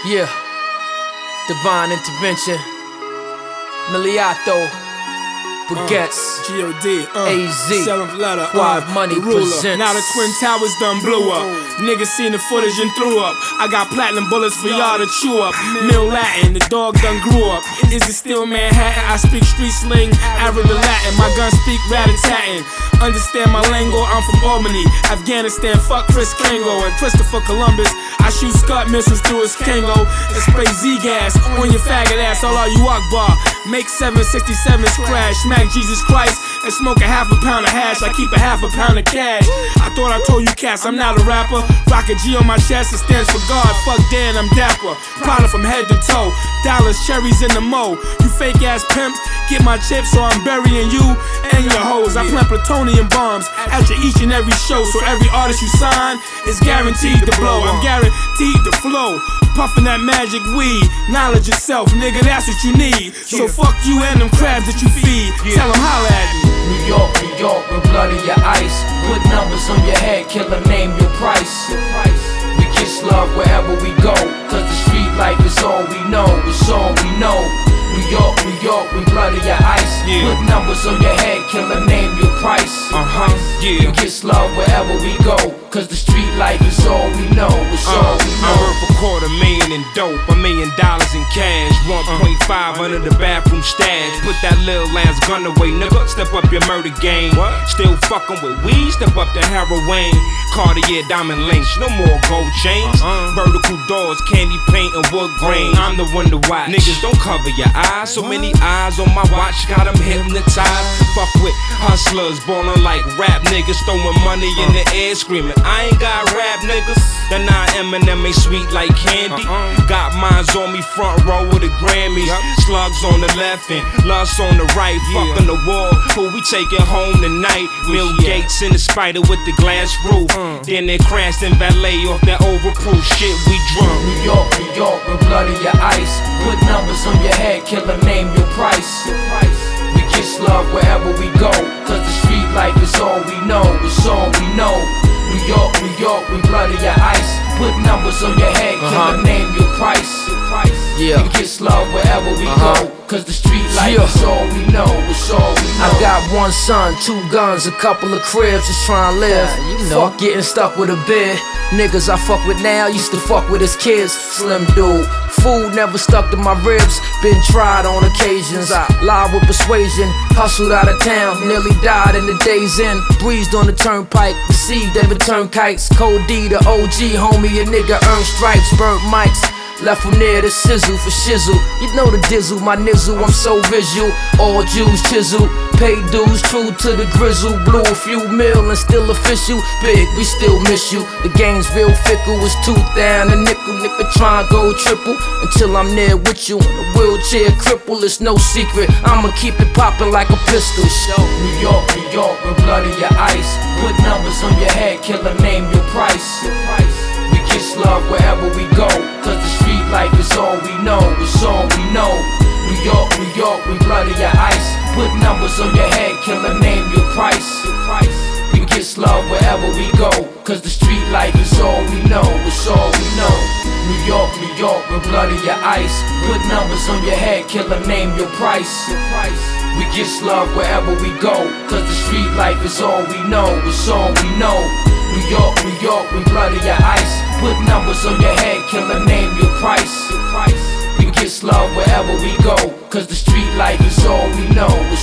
Yeah, divine intervention. Miliato, Baguettes, G.O.D. AZ, 7th letter, Quad Money presents. Now the Twin Towers done blew up. Niggas seen the footage and threw up. I got platinum bullets for y'all to chew up. Mill Latin, the dog done grew up. Is it still Manhattan? I speak street sling, Arab to Latin. My gun speak rat-a-tatting. Understand my lingo, I'm from Albany, Afghanistan, fuck Chris Kango and Christopher Columbus. I shoot Scud missiles through his Kango and spray Z-gas on your faggot ass, Allah you Akbar. Make 767s crash, smack Jesus Christ and smoke a half a pound of hash. I keep a half a pound of cash. I thought I told you cats I'm not a rapper. Rock a G on my chest, it stands for God. Fuck Dan, I'm dapper. Product from head to toe. Dollars, cherries in the mo. You fake ass pimps, get my chips so I'm burying you and your hoes. I plant plutonium bombs at your each and every show, so every artist you sign is guaranteed to blow. I'm guaranteed to flow. Puffin' that magic weed, knowledge yourself, nigga, that's what you need. So fuck you and them crabs that you feed. Tell them holla at me. New York, with blood in your ice. Put numbers on your head, killer, name your price. We kiss love wherever we go, cause the street life is all we know, it's all we know. New York, with blood in your ice. Put numbers on your head, killer, name your price. We kiss love wherever we go, cause the street life is all we know, it's all we know. I'm worth $250,000 in dope, $1 million in cash, 1.5 under the bathroom stash. Put that little ass gun away, nigga, step up your murder game. Still fucking with weed, step up to heroin. Cartier diamond links, no more gold chains. Vertical doors, candy paint and wood grain. I'm the one to watch, niggas don't cover your eyes. So many eyes on my watch, got them hypnotized. Fuck with hustlers, ballin' like rap niggas, throwing money in the air, screaming I ain't got rap niggas. The 9 M&M ain't sweet like candy. Got mines on me front row with the Grammys. Slugs on the left and lust on the right. Fucking the wall, who we taking home tonight? Bill Gates in the spider with the glass roof. Then they crashed in valet off that overproof shit we drunk. New York, with blood in your ice. Put numbers on your head, killer, name your price. We kiss love wherever we go, cause the street life is all we know, it's all we know. New York, with blood in your ice. Put numbers on your head, killer, name your price. We kiss love wherever we go, cause the street life is all we know, it's all we know. I got one son, 2 guns, a couple of cribs, just trying to live. Fuck getting stuck with a bid. Niggas I fuck with now used to fuck with his kids. Slim dude, food never stuck to my ribs. Been tried on occasions, I lied with persuasion. Hustled out of town, nearly died in the days end. Breezed on the turnpike, deceived and returned kites. Code D, the OG, homie, a nigga earned stripes. Burnt mics, left from there to sizzle for shizzle. You know the dizzle, my nizzle, I'm so visual. All Jews chisel, pay dues, true to the grizzle. Blew a few mil and still official. Big, we still miss you. The game's real fickle, it's tooth down a nickel. Nigga try and go triple until I'm there with you. In a wheelchair cripple, it's no secret. I'ma keep it poppin' like a pistol. New York, with blood in your ice. Put numbers on your head, killer, name your price. We kiss love wherever we go, cause the street life is all we know, it's all we know. New York, with blood in your ice. Put numbers on your head, killer, name your price. We kiss love wherever we go, cause the street life is all we know, it's all we know. New York, with blood in your ice. Put numbers on your head, killer, name your price. We kiss love wherever we go, cause the street life is all we know, it's all we know. New York, with blood in your ice. Put numbers on your head, killer, name your price. We kiss love wherever we go, cause the street life is all we know.